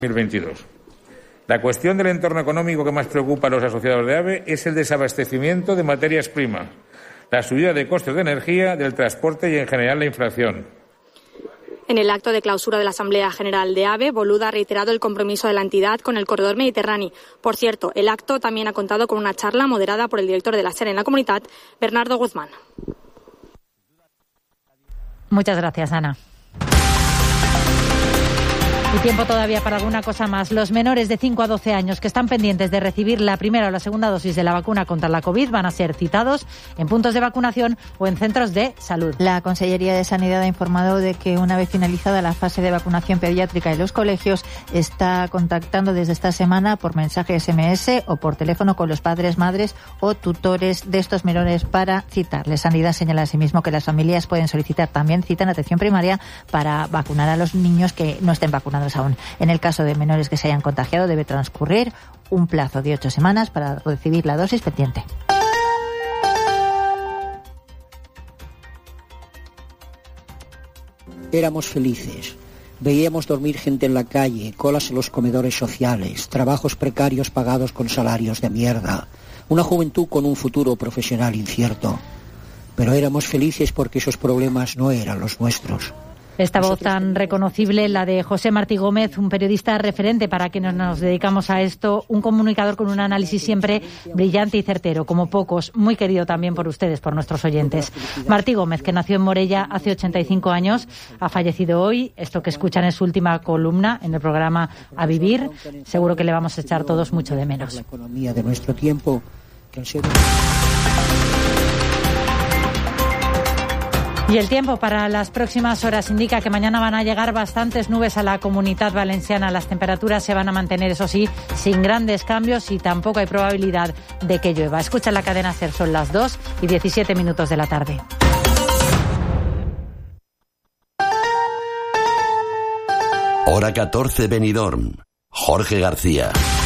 2022. La cuestión del entorno económico que más preocupa a los asociados de AVE es el desabastecimiento de materias primas, la subida de costes de energía, del transporte y, en general, la inflación. En el acto de clausura de la Asamblea General de AVE, Boluda ha reiterado el compromiso de la entidad con el corredor mediterráneo. Por cierto, el acto también ha contado con una charla moderada por el director de la SER en la Comunitat, Bernardo Guzmán. Muchas gracias, Ana. Y tiempo todavía para alguna cosa más. Los menores de 5 a 12 años que están pendientes de recibir la primera o la segunda dosis de la vacuna contra la COVID van a ser citados en puntos de vacunación o en centros de salud. La Consellería de Sanidad ha informado de que una vez finalizada la fase de vacunación pediátrica en los colegios, está contactando desde esta semana por mensaje SMS o por teléfono con los padres, madres o tutores de estos menores para citarles. Sanidad señala asimismo que las familias pueden solicitar también cita en atención primaria para vacunar a los niños que no estén vacunados aún. En el caso de menores que se hayan contagiado, debe transcurrir un plazo de 8 semanas para recibir la dosis pendiente. Éramos felices. Veíamos dormir gente en la calle, colas en los comedores sociales, trabajos precarios pagados con salarios de mierda, una juventud con un futuro profesional incierto. Pero éramos felices porque esos problemas no eran los nuestros. Esta voz tan reconocible, la de José Martí Gómez, un periodista referente para quienes nos dedicamos a esto, un comunicador con un análisis siempre brillante y certero, como pocos, muy querido también por ustedes, por nuestros oyentes. Martí Gómez, que nació en Morella hace 85 años, ha fallecido hoy. Esto que escuchan es su última columna en el programa A Vivir. Seguro que le vamos a echar todos mucho de menos. La economía de nuestro tiempo, que han sido... Y el tiempo para las próximas horas indica que mañana van a llegar bastantes nubes a la Comunidad Valenciana. Las temperaturas se van a mantener, eso sí, sin grandes cambios y tampoco hay probabilidad de que llueva. Escucha la cadena SER, son las 2:17 de la tarde. Hora 14, Benidorm. Jorge García.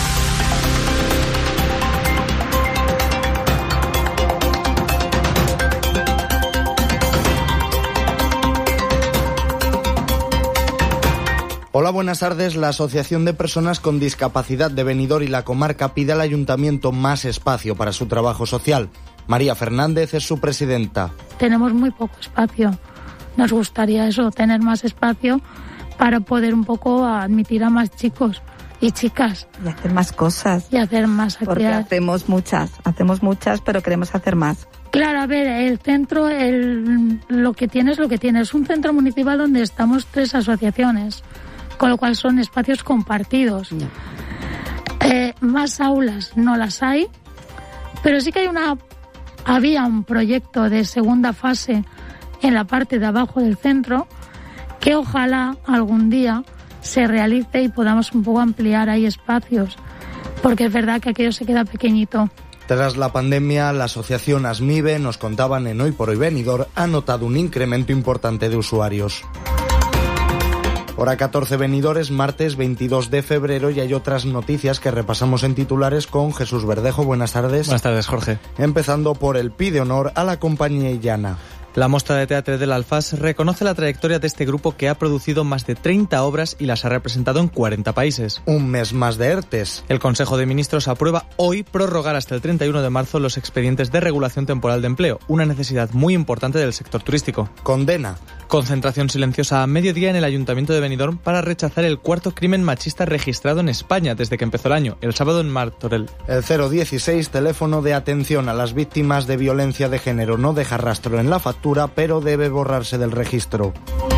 Hola, buenas tardes. La Asociación de Personas con Discapacidad de Benidorm y la comarca pide al Ayuntamiento más espacio para su trabajo social. María Fernández es su presidenta. Tenemos muy poco espacio. Nos gustaría eso, tener más espacio para poder un poco admitir a más chicos y chicas. Y hacer más cosas. Y hacer más actividades. Porque hacemos muchas, pero queremos hacer más. Claro, a ver, el centro, lo que tiene es lo que tiene. Es un centro municipal donde estamos 3 asociaciones. Con lo cual son espacios compartidos. No. Más aulas no las hay, pero sí que había un proyecto de segunda fase en la parte de abajo del centro que ojalá algún día se realice y podamos un poco ampliar ahí espacios, porque es verdad que aquello se queda pequeñito. Tras la pandemia, la asociación ASMIBE, nos contaban en Hoy por Hoy Benidorm, ha notado un incremento importante de usuarios. Hora 14, Benidorm, es martes 22 de febrero y hay otras noticias que repasamos en titulares con Jesús Verdejo. Buenas tardes. Buenas tardes, Jorge. Empezando por el pide honor a la Companyia Illana. La Mostra de Teatre del Alfàs reconoce la trayectoria de este grupo que ha producido más de 30 obras y las ha representado en 40 países. Un mes más de ERTES. El Consejo de Ministros aprueba hoy prorrogar hasta el 31 de marzo los expedientes de regulación temporal de empleo, una necesidad muy importante del sector turístico. Condena. Concentración silenciosa a mediodía en el Ayuntamiento de Benidorm para rechazar el 4º crimen machista registrado en España desde que empezó el año, el sábado en Martorell. El 016, teléfono de atención a las víctimas de violencia de género, no deja rastro en la factura, pero debe borrarse del registro.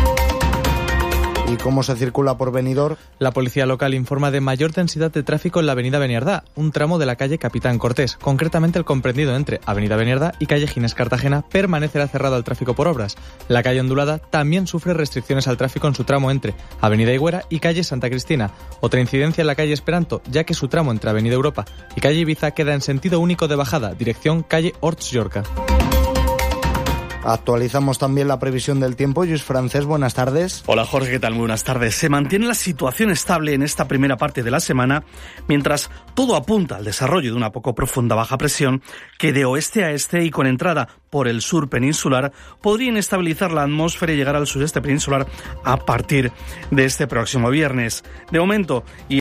¿Y cómo se circula por Benidorm? La policía local informa de mayor densidad de tráfico en la avenida Beniardá, un tramo de la calle Capitán Cortés. Concretamente el comprendido entre avenida Beniardá y calle Ginés Cartagena permanecerá cerrado al tráfico por obras. La calle Ondulada también sufre restricciones al tráfico en su tramo entre avenida Higuera y calle Santa Cristina. Otra incidencia en la calle Esperanto, ya que su tramo entre avenida Europa y calle Ibiza queda en sentido único de bajada, dirección calle Horts Llorca. Actualizamos también la previsión del tiempo. Luis Francés, buenas tardes. Hola Jorge, ¿qué tal? Muy buenas tardes. Se mantiene la situación estable en esta primera parte de la semana, mientras todo apunta al desarrollo de una poco profunda baja presión que de oeste a este y con entrada por el sur peninsular podría inestabilizar la atmósfera y llegar al sureste peninsular a partir de este próximo viernes. De momento, y